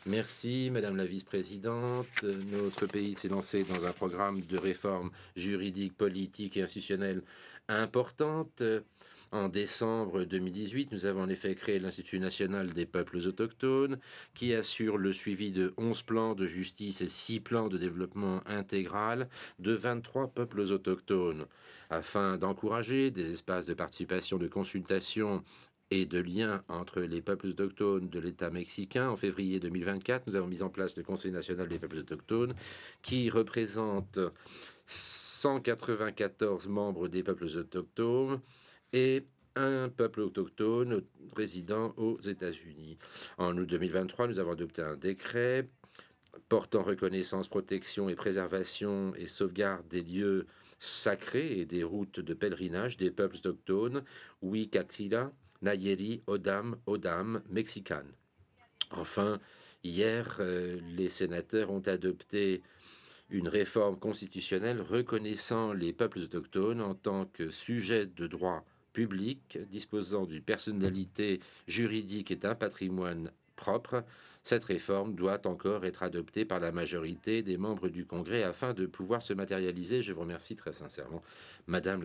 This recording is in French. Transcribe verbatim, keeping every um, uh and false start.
Merci, Madame la vice-présidente. Notre pays s'est lancé dans un programme de réforme juridique, politique et institutionnelle importante. En décembre deux mille dix-huit, nous avons en effet créé l'Institut national des peuples autochtones, qui assure le suivi de onze plans de justice et six plans de développement intégral de vingt-trois peuples autochtones, afin d'encourager des espaces de participation, de consultation et de lien entre les peuples autochtones de l'État mexicain. En février deux mille vingt-quatre, nous avons mis en place le Conseil national des peuples autochtones, qui représente cent quatre-vingt-quatorze membres des peuples autochtones et un peuple autochtone résident aux États-Unis. En août deux mille vingt-trois, nous avons adopté un décret portant reconnaissance, protection et préservation et sauvegarde des lieux sacrés et des routes de pèlerinage des peuples autochtones, Huicaxila, Nayeri, Odam, Odam, Mexicaine. Enfin, hier, euh, les sénateurs ont adopté une réforme constitutionnelle reconnaissant les peuples autochtones en tant que sujets de droit public, disposant d'une personnalité juridique et d'un patrimoine propre. Cette réforme doit encore être adoptée par la majorité des membres du Congrès afin de pouvoir se matérialiser. Je vous remercie très sincèrement, Madame